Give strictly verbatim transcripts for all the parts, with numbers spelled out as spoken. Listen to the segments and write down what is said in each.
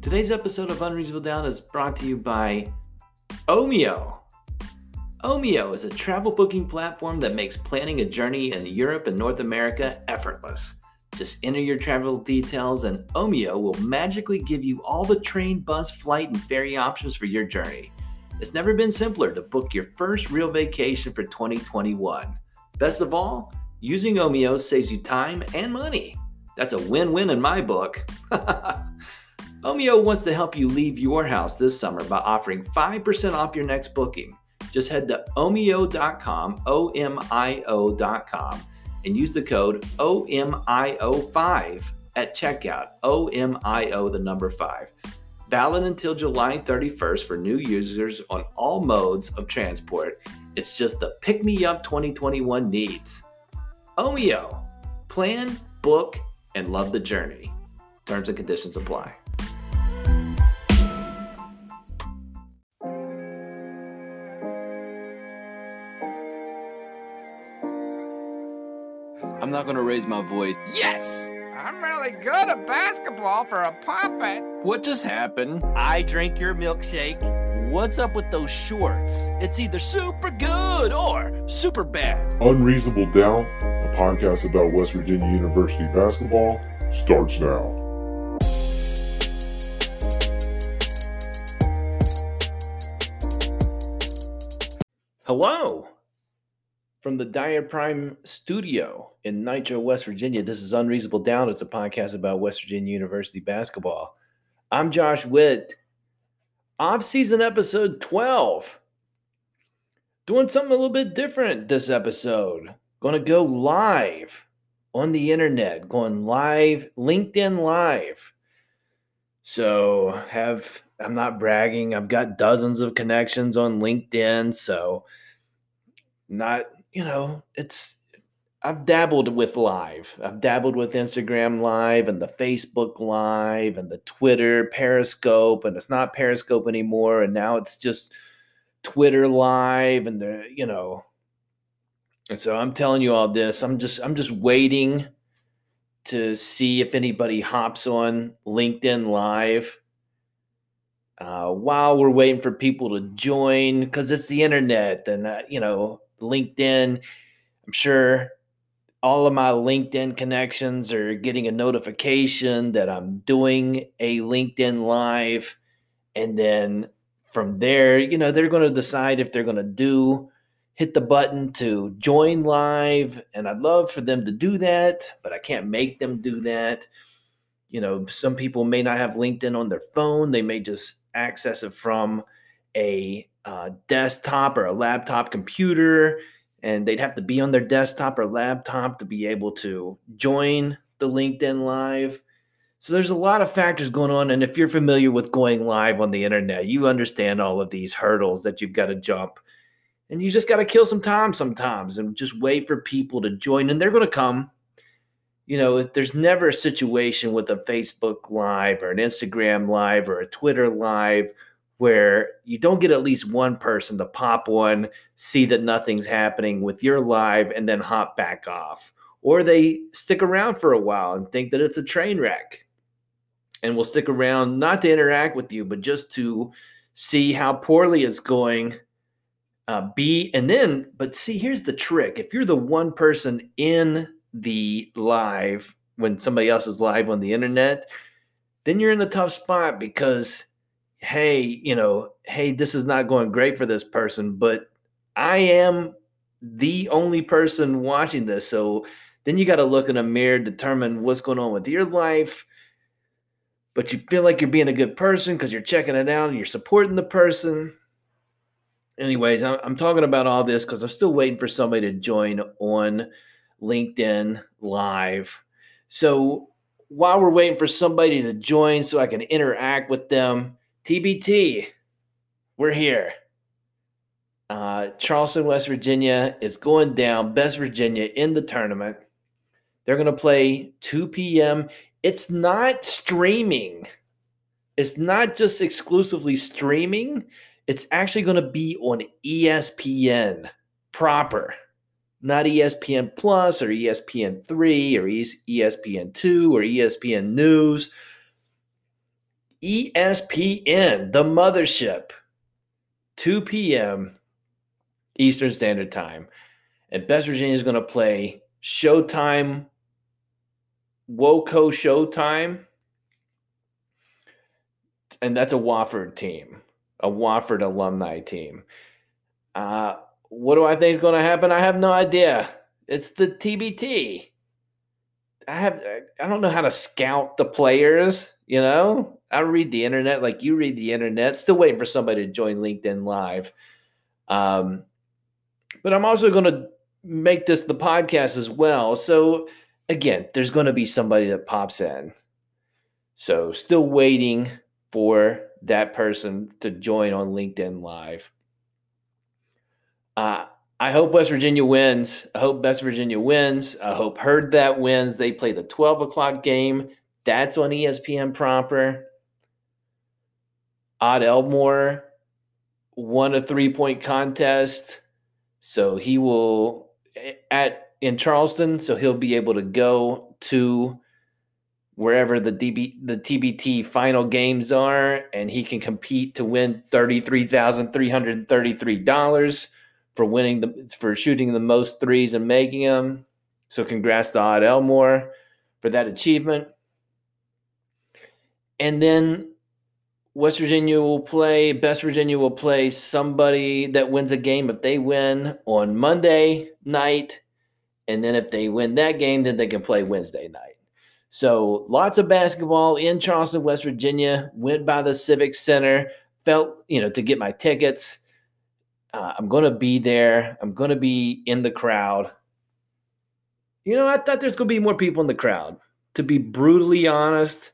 Today's episode of Unreasonable Doubt is brought to you by Omio. Omio is a travel booking platform that makes planning a journey in Europe and North America effortless. Just enter your travel details and Omio will magically give you all the train, bus, flight, and ferry options for your journey. It's never been simpler to book your first real vacation for twenty twenty-one. Best of all, using Omio saves you time and money. That's a win-win in my book. Omio wants to help you leave your house this summer by offering five percent off your next booking. Just head to omio dot com, O M I O dot com, and use the code O M I O five at checkout. O M I O, the number five. Valid until July thirty-first for new users on all modes of transport. It's just the pick-me-up twenty twenty-one needs. Omio. Plan, book, and love the journey. Terms and conditions apply. I'm not going to raise my voice. Yes! I'm really good at basketball for a puppet. What just happened? I drink your milkshake. What's up with those shorts? It's either super good or super bad. Unreasonable Doubt, a podcast about West Virginia University basketball, starts now. Hello! From the Dyer Prime studio in Nitro, West Virginia, this is Unreasonable Doubt. It's a podcast about West Virginia University basketball. I'm Josh Witt. Off-season episode twelve. Doing something a little bit different this episode. Going to go live on the internet. Going live, LinkedIn Live. So have, I'm not bragging. I've got dozens of connections on LinkedIn. So not, you know, it's, I've dabbled with live. I've dabbled with Instagram Live and the Facebook Live and the Twitter, Periscope, and it's not Periscope anymore. And now it's just Twitter Live and the, you know, and so I'm telling you all this. I'm just, I'm just waiting to see if anybody hops on LinkedIn Live uh, while we're waiting for people to join, because it's the internet and, uh, you know, LinkedIn. I'm sure all of my LinkedIn connections are getting a notification that I'm doing a LinkedIn Live. And then from there, you know, they're going to decide if they're going to do, hit the button to join live. And I'd love for them to do that, but I can't make them do that. You know, some people may not have LinkedIn on their phone. They may just access it from a uh, desktop or a laptop computer. And they'd have to be on their desktop or laptop to be able to join the LinkedIn Live. So there's a lot of factors going on. And if you're familiar with going live on the internet, you understand all of these hurdles that you've got to jump. And you just got to kill some time sometimes and just wait for people to join. And they're going to come. You know, there's never a situation with a Facebook Live or an Instagram Live or a Twitter Live where you don't get at least one person to pop on, see that nothing's happening with your live, and then hop back off. Or they stick around for a while and think that it's a train wreck and will stick around not to interact with you, but just to see how poorly it's going. Uh, be and then, but see, here's the trick. If you're the one person in the live when somebody else is live on the internet, then you're in a tough spot because hey, you know, hey, this is not going great for this person, but I am the only person watching this. So then you got to look in a mirror, determine what's going on with your life. But you feel like you're being a good person because you're checking it out and you're supporting the person. Anyways, I'm talking about all this because I'm still waiting for somebody to join on LinkedIn Live. So while we're waiting for somebody to join so I can interact with them, T B T, we're here. Uh, Charleston, West Virginia is going down. Best Virginia in the tournament. They're going to play two p.m. It's not streaming. It's not just exclusively streaming. It's actually going to be on E S P N proper, not E S P N Plus or E S P N three or E S P N two or E S P N News. E S P N, the mothership, two p.m. Eastern Standard Time. And West Virginia is going to play Showtime, Woco Showtime. And that's a Wofford team, a Wofford alumni team. Uh, what do I think is going to happen? I have no idea. It's the T B T. I have I don't know how to scout the players, you know? I read the internet like you read the internet. Still waiting for somebody to join LinkedIn Live. Um, but I'm also going to make this the podcast as well. So again, there's going to be somebody that pops in. So still waiting for that person to join on LinkedIn Live. Uh, I hope West Virginia wins. I hope West Virginia wins. I hope Heard That wins. They play the twelve o'clock game. That's on E S P N proper. Odd Elmore won a three-point contest. So he will at in Charleston. So he'll be able to go to wherever the D B, the T B T final games are, and he can compete to win thirty-three thousand three hundred thirty-three dollars for winning the for shooting the most threes and making them. So congrats to Odd Elmore for that achievement. And then West Virginia will play, West Virginia will play somebody that wins a game if they win on Monday night. And then if they win that game, then they can play Wednesday night. So lots of basketball in Charleston, West Virginia. Went by the Civic Center. Felt, you know, to get my tickets. Uh, I'm going to be there. I'm going to be in the crowd. You know, I thought there's going to be more people in the crowd. To be brutally honest,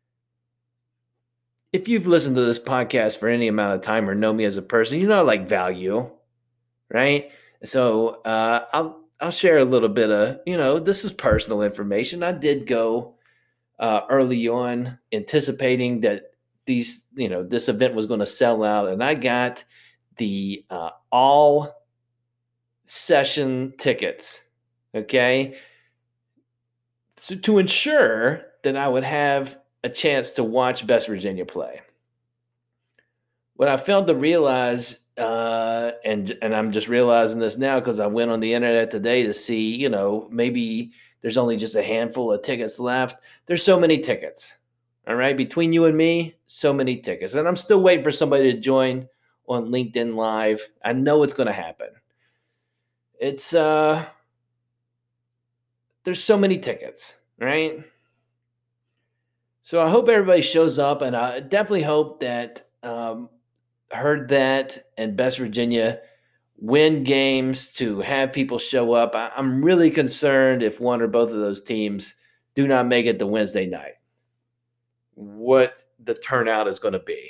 if you've listened to this podcast for any amount of time or know me as a person, you know I like value, right? So uh, I'll I'll share a little bit of, you know, this is personal information. I did go uh, early on anticipating that these, you know, this event was going to sell out, and I got the uh, all session tickets, okay, so to ensure that I would have a chance to watch West Virginia play. What I failed to realize, uh, and and I'm just realizing this now because I went on the internet today to see, you know, maybe there's only just a handful of tickets left. There's so many tickets, all right? Between you and me, so many tickets. And I'm still waiting for somebody to join on LinkedIn Live. I know it's going to happen. It's, uh, there's so many tickets, right? So I hope everybody shows up, and I definitely hope that um, Heard That and West Virginia win games to have people show up. I, I'm really concerned if one or both of those teams do not make it to Wednesday night, what the turnout is going to be.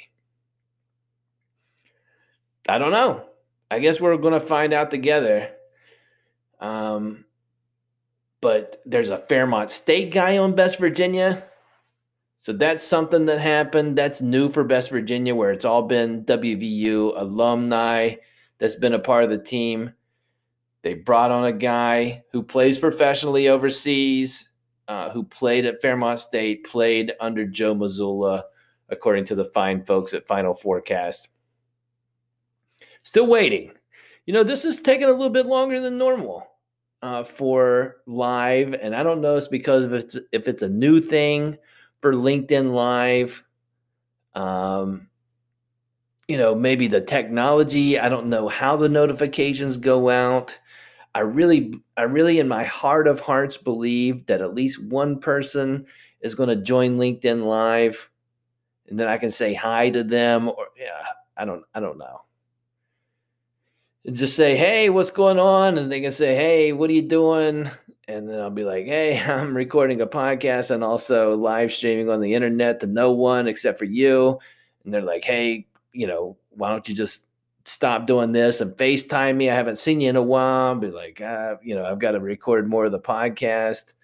I don't know. I guess we're going to find out together. Um, but there's a Fairmont State guy on West Virginia. So that's something that happened. That's new for West Virginia, where it's all been W V U alumni that's been a part of the team. They brought on a guy who plays professionally overseas, uh, who played at Fairmont State, played under Joe Mazzulla, according to the fine folks at Final Forecast. Still waiting. You know, this is taking a little bit longer than normal uh, for live, and I don't know if it's because if it's, if it's a new thing for LinkedIn Live. Um, you know, maybe the technology. I don't know how the notifications go out. I really, I really in my heart of hearts believe that at least one person is going to join LinkedIn Live, and then I can say hi to them, or yeah, I don't, I don't know. And just say, hey, what's going on? And they can say, hey, what are you doing? And then I'll be like, hey, I'm recording a podcast and also live streaming on the internet to no one except for you. And they're like, hey, you know, why don't you just stop doing this and FaceTime me? I haven't seen you in a while. I'll be like, uh, you know, I've got to record more of the podcast.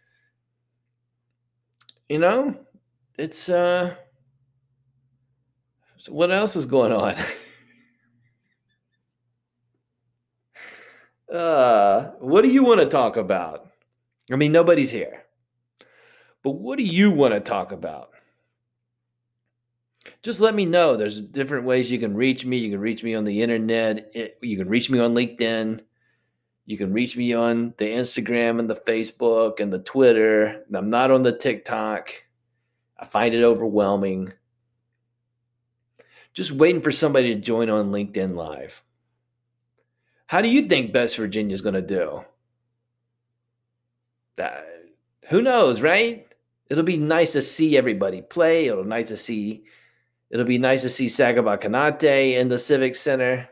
You know, it's, uh, so what else is going on? Uh, what do you want to talk about? I mean, nobody's here. But what do you want to talk about? Just let me know. There's different ways you can reach me. You can reach me on the internet. It, you can reach me on LinkedIn. You can reach me on the Instagram and the Facebook and the Twitter. I'm not on the TikTok. I find it overwhelming. Just waiting for somebody to join on LinkedIn Live. How do you think West Virginia is going to do? That, who knows, right? It'll be nice to see everybody play. It'll nice to see. It'll be nice to see Sagaba Konate in the Civic Center.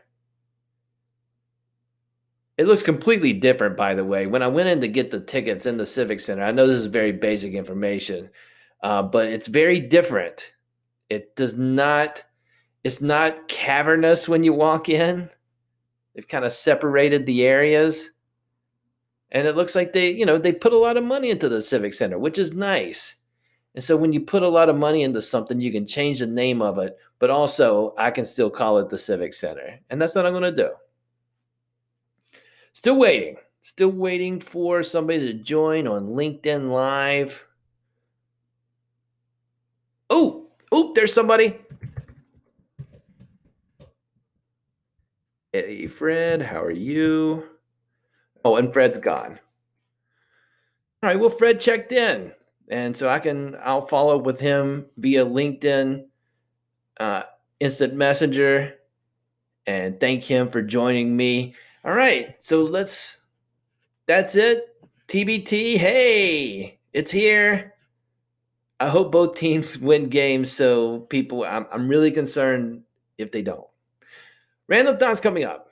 It looks completely different, by the way. When I went in to get the tickets in the Civic Center, I know this is very basic information, uh, but it's very different. It does not, it's not cavernous when you walk in. They've kind of separated the areas. And it looks like they, you know, they put a lot of money into the Civic Center, which is nice. And so when you put a lot of money into something, you can change the name of it, but also I can still call it the Civic Center. And that's what I'm going to do. Still waiting. Still waiting for somebody to join on LinkedIn Live. Oh, oh, there's somebody. Hey, Fred, how are you? Oh, and Fred's gone. All right, well, Fred checked in. And so I can, I'll follow up with him via LinkedIn, uh, Instant Messenger, and thank him for joining me. All right, so let's, that's it. T B T, hey, it's here. I hope both teams win games, so people, I'm, I'm really concerned if they don't. Random thoughts coming up.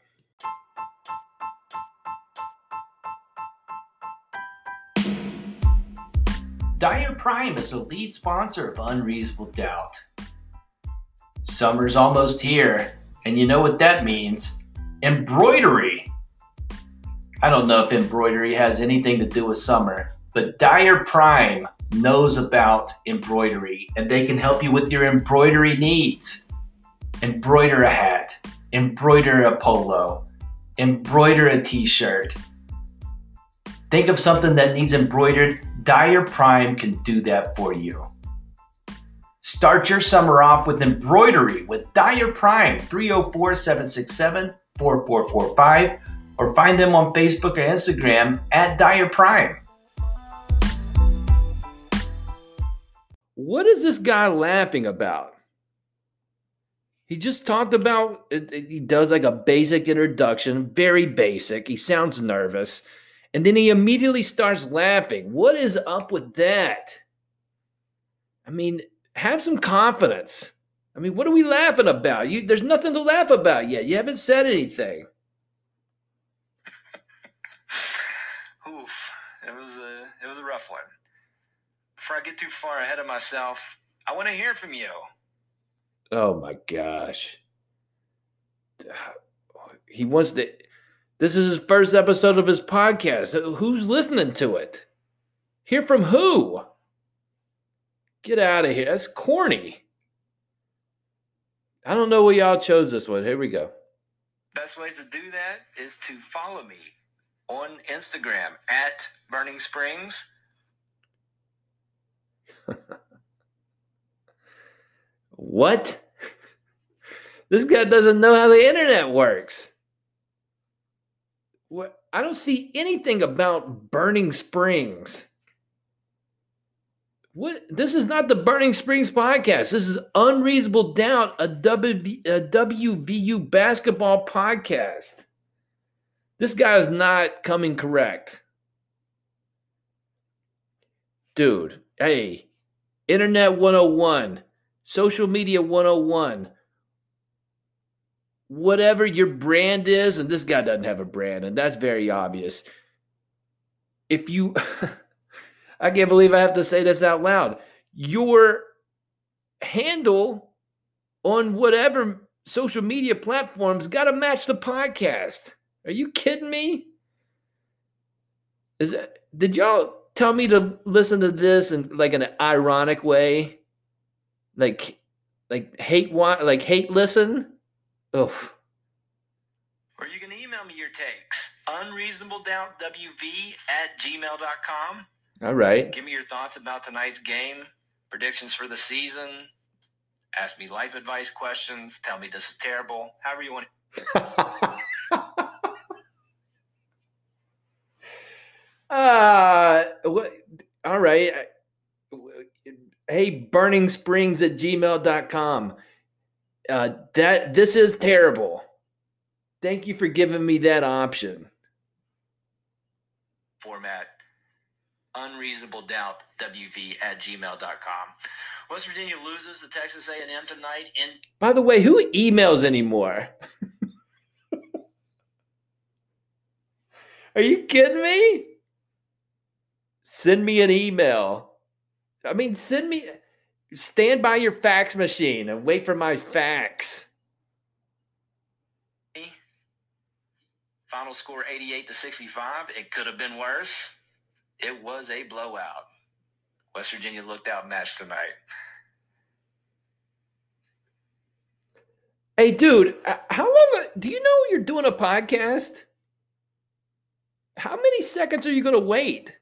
Dyer Prime is the lead sponsor of Unreasonable Doubt. Summer's almost here, and you know what that means. Embroidery. I don't know if embroidery has anything to do with summer, but Dyer Prime knows about embroidery, and they can help you with your embroidery needs. Embroider a hat, embroider a polo, embroider a t-shirt. Think of something that needs embroidered. Dyer Prime can do that for you. Start your summer off with embroidery with Dyer Prime, three oh four, seven six seven, four four four five, or find them on Facebook or Instagram at Dyer Prime. What is this guy laughing about? He just talked about, he does like a basic introduction, very basic. He sounds nervous. And then he immediately starts laughing. What is up with that? I mean, have some confidence. I mean, what are we laughing about? You, there's nothing to laugh about yet. You haven't said anything. Oof, it was a it was a rough one. Before I get too far ahead of myself, I want to hear from you. Oh my gosh. He wants to. This is his first episode of his podcast. Who's listening to it? Hear from who? Get out of here. That's corny. I don't know why y'all chose this one. Here we go. Best ways to do that is to follow me on Instagram at Burning Springs. What? This guy doesn't know how the internet works. What? I don't see anything about Burning Springs. What? This is not the Burning Springs podcast. This is Unreasonable Doubt, a, w, a W V U basketball podcast. This guy is not coming correct. Dude, hey, Internet one oh one, Social Media one oh one. Whatever your brand is, and this guy doesn't have a brand, and that's very obvious. If you, I can't believe I have to say this out loud. Your handle on whatever social media platforms got to match the podcast. Are you kidding me? Is that, did y'all tell me to listen to this in like an ironic way? Like, like hate, like hate listen? Oof. Or you can email me your takes. unreasonabledoubtwv at gmail dot com. All right. Give me your thoughts about tonight's game, predictions for the season, ask me life advice questions, tell me this is terrible, however you want to. uh, what, all right. Hey, burning springs at gmail dot com. Uh, that this is terrible. Thank you for giving me that option. Format unreasonable doubt W V at gmail dot com. West Virginia loses to Texas A and M tonight. In By the way, who emails anymore? Are you kidding me? Send me an email. I mean, send me, stand by your fax machine and wait for my fax. Final score eighty-eight to sixty-five. It could have been worse. It was a blowout. West Virginia looked outmatched tonight. Hey, dude, how long do you know you're doing a podcast? How many seconds are you going to wait?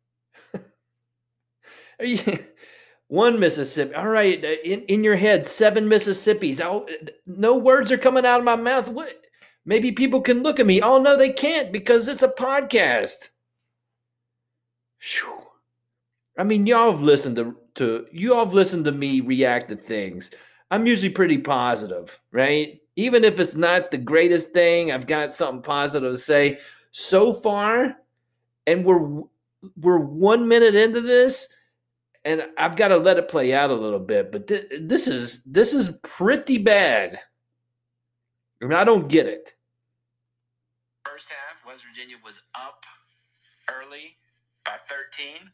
Are you one Mississippi? All right, in, in your head, seven Mississippis. I'll, no words are coming out of my mouth. What? Maybe people can look at me. Oh, no, they can't because it's a podcast. Whew. I mean, y'all have listened to, to you all have listened to me react to things. I'm usually pretty positive, right? Even if it's not the greatest thing, I've got something positive to say. So far, and we're we're one minute into this, and I've got to let it play out a little bit. But th- this is this is pretty bad. I mean, I don't get it. First half, West Virginia was up early by thirteen.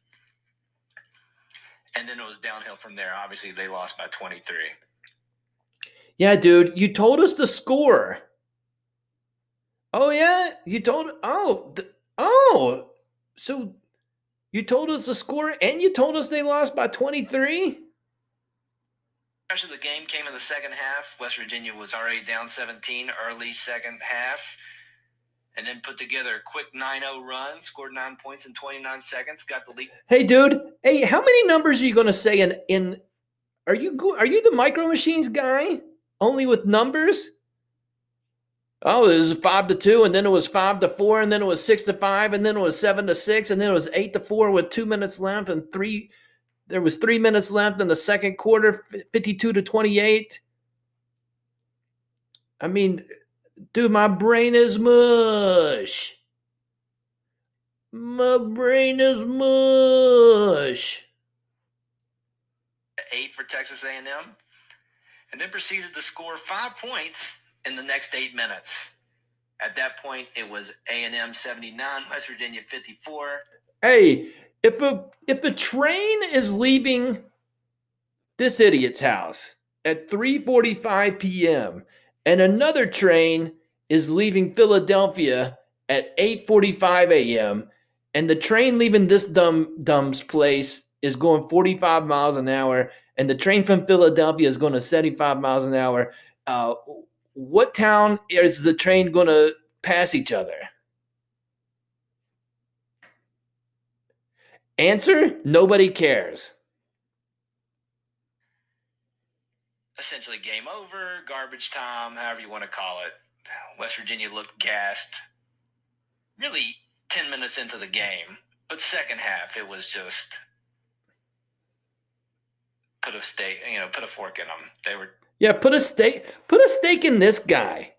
And then it was downhill from there. Obviously, they lost by twenty-three. Yeah, dude, you told us the score. Oh, yeah? You told oh, th- oh. So you told us the score and you told us they lost by twenty-three? Rest of the game came in the second half. West Virginia was already down seventeen early second half, and then put together a quick nine oh run, scored nine points in twenty-nine seconds, got the lead. Hey, dude. Hey, how many numbers are you going to say in in? Are you go, are you the Micro Machines guy? Only with numbers? Oh, it was five to two, and then it was five to four, and then it was six to five, and then it was seven to six, and then it was eight to four with two minutes left, and three. There was three minutes left in the second quarter, fifty-two to twenty-eight. I mean, dude, my brain is mush. My brain is mush. Eight for Texas A and M, and then proceeded to score five points in the next eight minutes. At that point, it was A and M seventy-nine, West Virginia fifty-four. Hey, if a if the train is leaving this idiot's house at three forty-five p.m. and another train is leaving Philadelphia at eight forty-five a.m. and the train leaving this dumb dumb's place is going forty-five miles an hour, and the train from Philadelphia is going to seventy-five miles an hour, uh, what town is the train going to pass each other? Answer, nobody cares. Essentially game over, garbage time, however you want to call it. West Virginia looked gassed really ten minutes into the game. But second half, it was just put a steak, you know, put a fork in them. They were Yeah, put a stake, put a stake in this guy.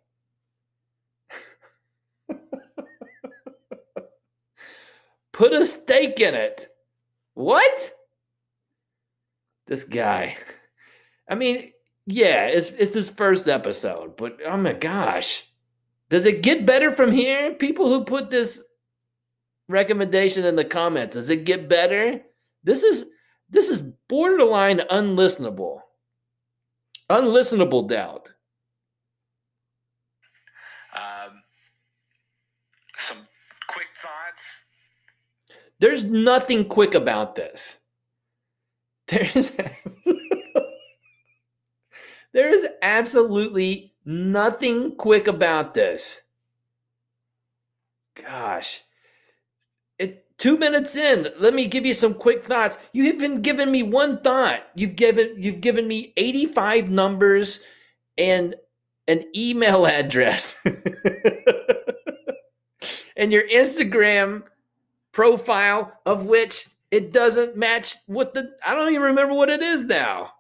Put a stake in it. What? This guy. I mean, yeah, it's it's his first episode, but oh my gosh. Does it get better from here? People who put this recommendation in the comments, does it get better? This is this is borderline unlistenable. Unlistenable doubt. um, some quick thoughts. There's nothing quick about this. There is, there is absolutely nothing quick about this. Gosh. It Two minutes in, let me give you some quick thoughts. You haven't given me one thought. You've given you've given me eighty-five numbers and an email address. And your Instagram profile, of which it doesn't match what the I don't even remember what it is now.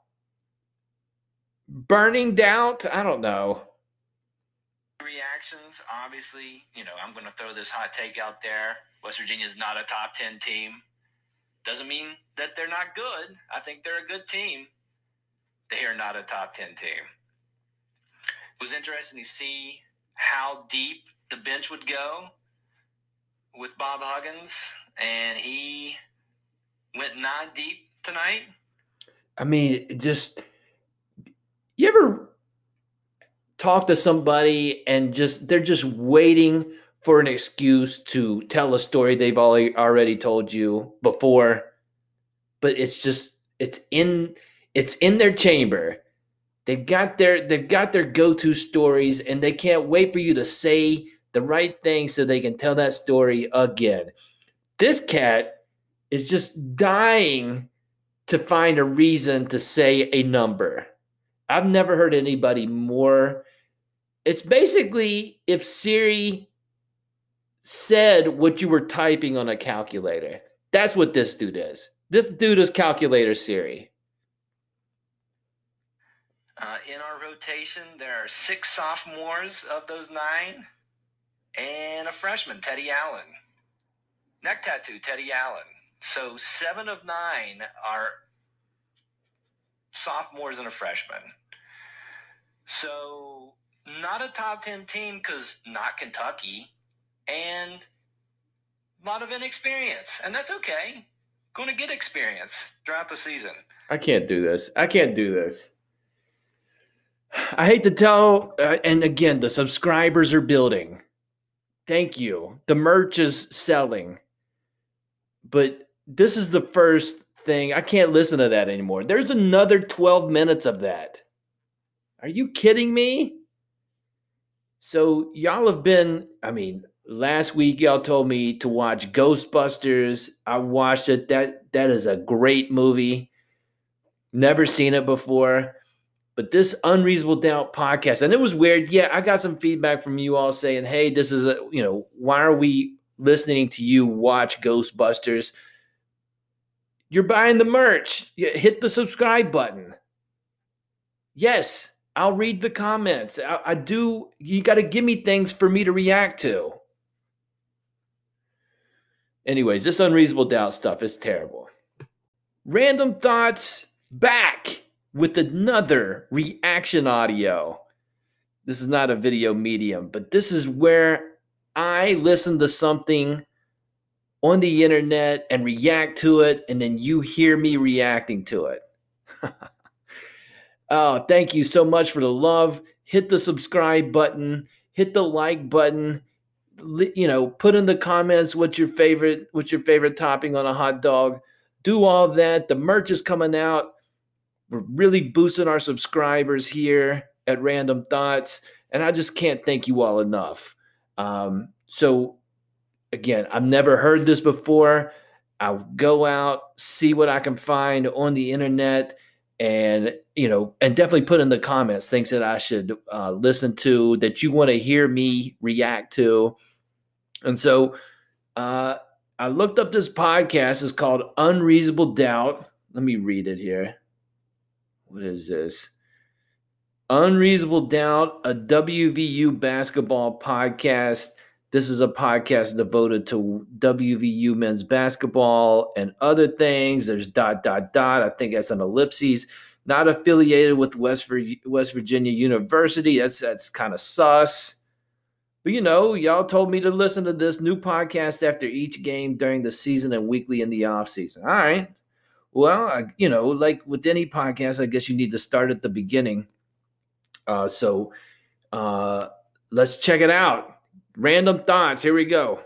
Burning doubt? I don't know. Reactions, obviously, you know, I'm going to throw this hot take out there. West Virginia is not a top ten team. Doesn't mean that they're not good. I think they're a good team. They are not a top ten team. It was interesting to see how deep the bench would go with Bob Huggins, and he went nine deep tonight. I mean, just, you ever talk to somebody and just they're just waiting for an excuse to tell a story they've already already told you before, but it's just it's in it's in their chamber. They've got their they've got their go-to stories, and they can't wait for you to say the right thing so they can tell that story again. This cat is just dying to find a reason to say a number. I've never heard anybody more. It's basically if Siri said what you were typing on a calculator. That's what this dude is. This dude is Calculator Siri. Uh, in our rotation, there are six sophomores of those nine and a freshman, Teddy Allen. Neck tattoo, Teddy Allen. So seven of nine are sophomores and a freshman. So not a top ten team because not Kentucky, and a lot of inexperience. And that's okay. Going to get experience throughout the season. I can't do this. I can't do this. I hate to tell, uh, and again, the subscribers are building. Thank you. The merch is selling. But this is the first thing. I can't listen to that anymore. There's another twelve minutes of that. Are you kidding me? So y'all have been, I mean, last week y'all told me to watch Ghostbusters. I watched it. That that is a great movie. Never seen it before. But this Unreasonable Doubt podcast, and it was weird. Yeah, I got some feedback from you all saying, hey, this is a, you know, why are we listening to you watch Ghostbusters? You're buying the merch. You hit the subscribe button. Yes, I'll read the comments. I, I do. You got to give me things for me to react to. Anyways, this Unreasonable Doubt stuff is terrible. Random Thoughts back with another reaction audio. This is not a video medium, but this is where I listen to something on the internet and react to it, and then you hear me reacting to it. Oh, thank you so much for the love. Hit the subscribe button, hit the like button, you know, put in the comments what's your favorite, what's your favorite topping on a hot dog. Do all that. The merch is coming out. We're really boosting our subscribers here at Random Thoughts, and I just can't thank you all enough. Um, so, again, I've never heard this before. I'll go out, see what I can find on the internet, and, you know, and definitely put in the comments things that I should uh, listen to, that you want to hear me react to. And so uh, I looked up this podcast. It's called Unreasonable Doubt. Let me read it here. What is this? Unreasonable Doubt, a W V U basketball podcast. This is a podcast devoted to W V U men's basketball and other things. There's dot, dot, dot. I think that's an ellipses. Not affiliated with West, Vir- West Virginia University. That's, that's kind of sus. But, you know, y'all told me to listen to this new podcast after each game during the season and weekly in the offseason. All right. Well, I, you know, like with any podcast, I guess you need to start at the beginning. Uh, so uh, let's check it out. Random Thoughts. Here we go.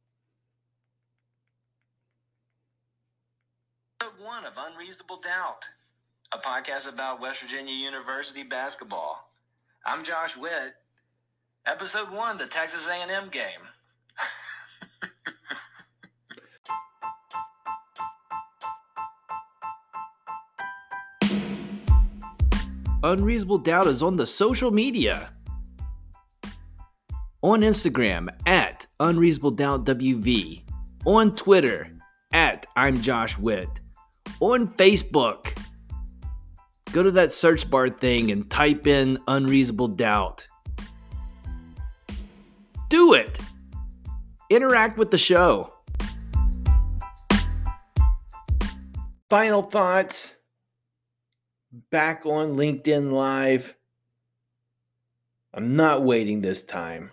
One of Unreasonable Doubt, a podcast about West Virginia University basketball. I'm Josh Witt. Episode one, the Texas A and M game. Unreasonable Doubt is on the social media. On Instagram at Unreasonable Doubt W V. On Twitter at I'm Josh Witt. On Facebook, go to that search bar thing and type in Unreasonable Doubt. Do it. Interact with the show. Final thoughts. Back on LinkedIn Live. I'm not waiting this time.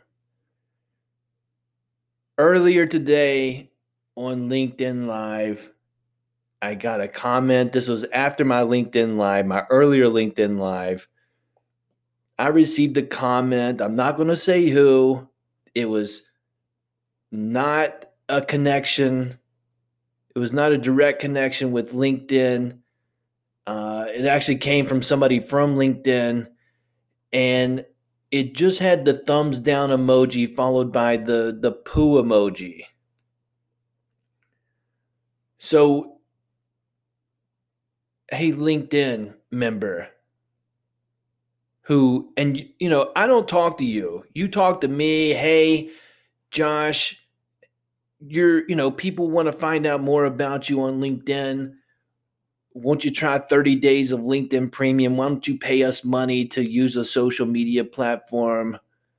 Earlier today on LinkedIn Live, I got a comment. This was after my LinkedIn Live, my earlier LinkedIn Live. I received a comment. I'm not going to say who. It was not a connection. It was not a direct connection with LinkedIn. Uh, it actually came from somebody from LinkedIn, and it just had the thumbs down emoji followed by the, the poo emoji. So, hey, LinkedIn member who, and you know, I don't talk to you. You talk to me. Hey, Josh, you're, you know, people want to find out more about you on LinkedIn. Won't you try thirty days of LinkedIn Premium? Why don't you pay us money to use a social media platform?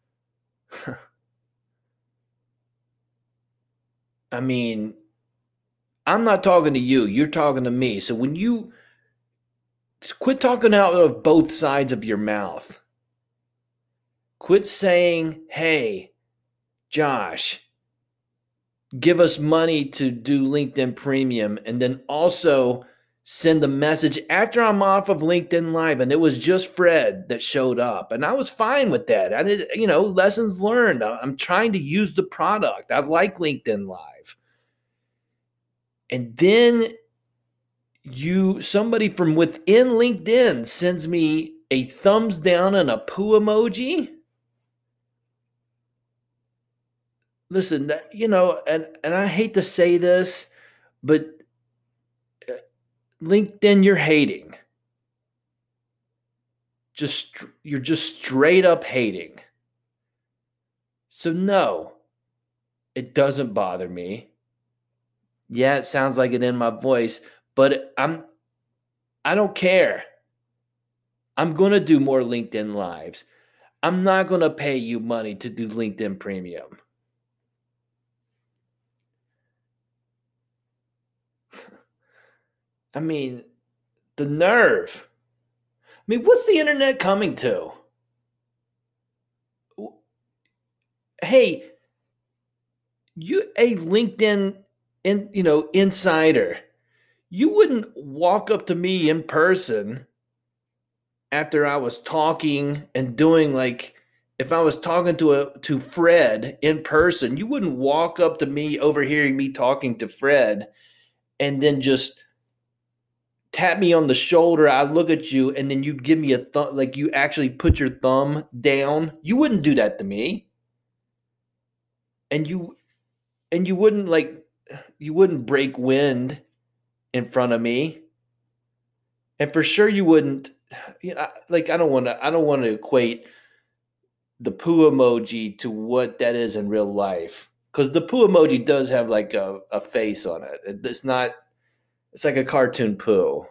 I mean, I'm not talking to you. You're talking to me. So when you quit talking out of both sides of your mouth, quit saying, hey, Josh, give us money to do LinkedIn Premium, and then also send a message after I'm off of LinkedIn Live, and it was just Fred that showed up, and I was fine with that. I did, you know, lessons learned. I'm trying to use the product. I like LinkedIn Live. And then you, somebody from within LinkedIn sends me a thumbs down and a poo emoji. Listen, you know, and, and I hate to say this, but LinkedIn, you're hating. Just you're just straight up hating. So no, it doesn't bother me. Yeah, it sounds like it in my voice, but I'm I don't care. I'm going to do more LinkedIn Lives. I'm not going to pay you money to do LinkedIn Premium. I mean, the nerve. I mean, what's the internet coming to? Hey, you a LinkedIn in, you know, insider. You wouldn't walk up to me in person after I was talking and doing, like, if I was talking to a to Fred in person, you wouldn't walk up to me overhearing me talking to Fred and then just tap me on the shoulder. I look at you, and then you'd give me a thumb, like you actually put your thumb down. You wouldn't do that to me. And you, and you wouldn't like, you wouldn't break wind in front of me. And for sure you wouldn't, you know, like, I don't want to, I don't want to equate the poo emoji to what that is in real life. Because the poo emoji does have like a, a face on it. It's not, it's like a cartoon poo.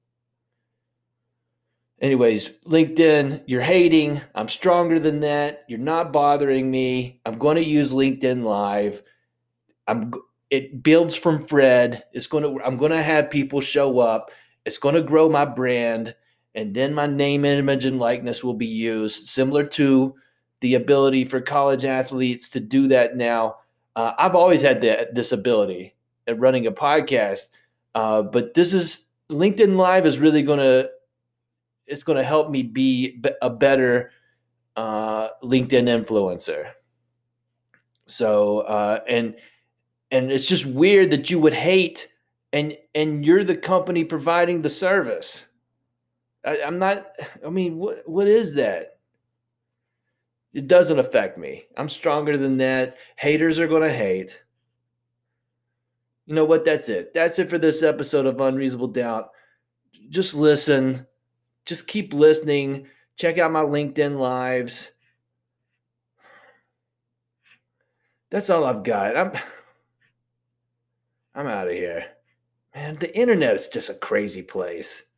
Anyways, LinkedIn, you're hating. I'm stronger than that. You're not bothering me. I'm going to use LinkedIn Live. I'm. It builds from Fred. It's going to. I'm going to have people show up. It's going to grow my brand, and then my name, image, and likeness will be used, similar to the ability for college athletes to do that now. Uh, I've always had the, this ability at running a podcast. Uh, but this is LinkedIn Live is really going to, it's going to help me be a better uh, LinkedIn influencer. So, uh, and, and it's just weird that you would hate and, and you're the company providing the service. I, I'm not, I mean, what, what is that? It doesn't affect me. I'm stronger than that. Haters are going to hate. You know what? That's it. That's it for this episode of Unreasonable Doubt. Just listen. just keep listening. Check out my LinkedIn lives. That's all I've got. I'm I'm out of here. Man, the internet is just a crazy place.